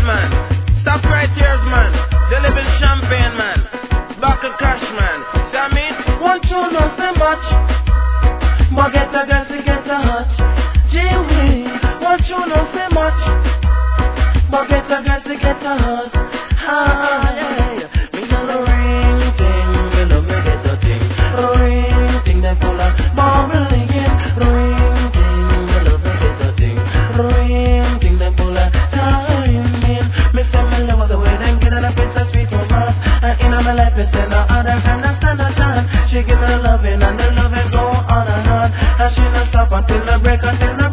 man. Stop right here, man. They live in champagne, man. Back of cash, man. See what I mean? Want you know so much, but get a girl to get a hot. Gee, want you know so much, but get a girl to get a hot. Ah, yeah. Me love the ring thing, me love me get a thing. Ring thing, they full of bubbling in. Ring thing, me love me get a thing. Ring thing, they full of time in. Me say me love the way them get it up, it's a sweet romance. And in my life, it's no other kind of stand a chance. She give me the loving and the loving go on and on. And she not stop until the break, until the